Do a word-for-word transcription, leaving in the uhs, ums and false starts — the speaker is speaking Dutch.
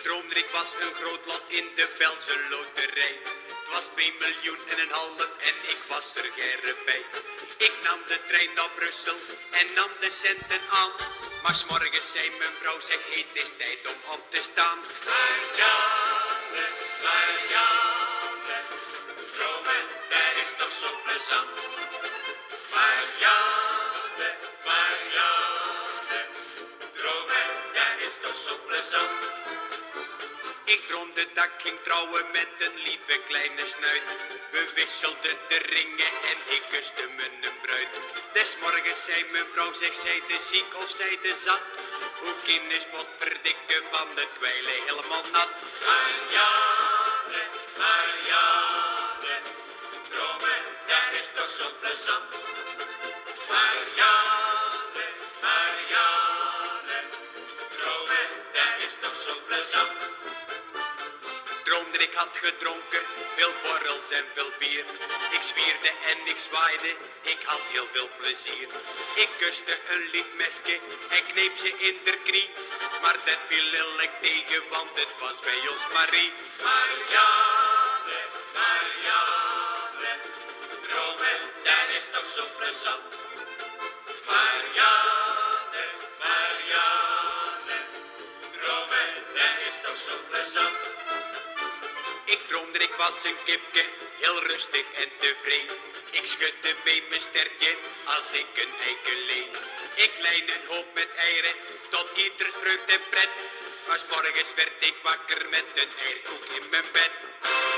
droomde ik was een groot lot in de Belse loterij. Het was twee miljoen en een half en ik was er gerre bij. Ik nam de trein naar Brussel en nam de centen aan. Maar 's morgens zei mijn vrouw, zeg, het is tijd om op te staan. Marianne, Marianne, dromen, dat is toch zo plezant. Marianne, Marianne, dromen, dat is toch zo plezant. Ik droomde dat ik ging trouwen met een lieve kleine snuit. We wisselden de ringen en ik kuste mijn bruid. Des morgens zei mijn vrouw, zeg, zij te ziek of zij te zat. Hoe kinders potverdikken van het kwijlen helemaal nat. Marianne, Marianne, dromen, dat is toch zo plezant. Marianne, Marianne, dromen, dat is toch zo plezant. Droomde ik had gedronken, veel borrels en veel bier. Ik zwierde en ik zwaaide, ik had heel veel plezier. Ik kuste een lief mesje en kneep ze in de knie. Maar dat viel lelijk tegen, want het was bij ons Marie. Marianne, Marianne, dromen, dat is toch zo plezant. Marianne, Marianne, dromen, dat is toch zo plezant. Ik droomde ik was een kipje, heel rustig en tevreden. Ik schudde mee mijn stertje als ik een eiken leed. Ik leidde een hoop met eieren, tot ieders vreugd en pret. Maar 's morgens werd ik wakker met een eierkoek in mijn bed.